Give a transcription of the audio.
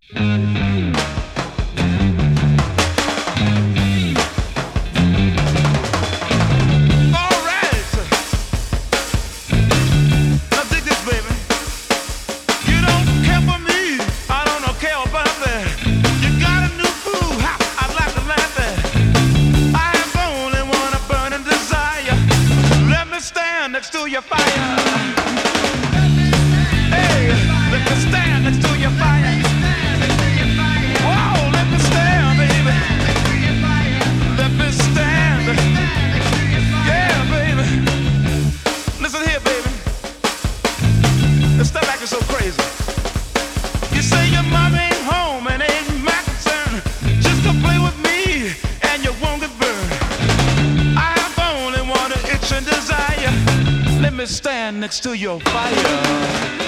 Next to your fire. Hey, let me stand next to your fire. Whoa, let me stand, baby. Let me stand. Yeah, baby. Listen here, baby. This stuff acting so crazy. You say your mom ain't home and ain't my concern. Just to play with me and you won't get burned. I have only one itch and desire. Let me stand next to your fire.